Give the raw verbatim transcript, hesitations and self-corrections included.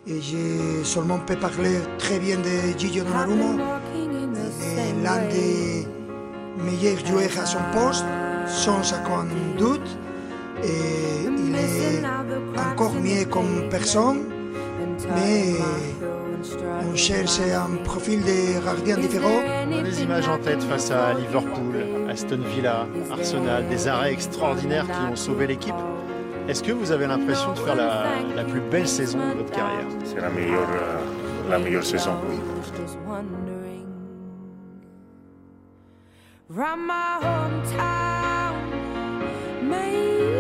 Et je seulement peux parler très bien de Gigio Donnarumma. Il est l'un des meilleurs joueurs à son poste, sans aucun doute. Et il est encore mieux comme personne, mais on cherche un profil de gardien différent. On a des images en tête face à Liverpool, Aston Villa, Arsenal, des arrêts extraordinaires qui ont sauvé l'équipe. Est-ce que vous avez l'impression de faire la, la plus belle saison de votre carrière? C'est la meilleure, euh, la meilleure saison, oui. From my hometown, maybe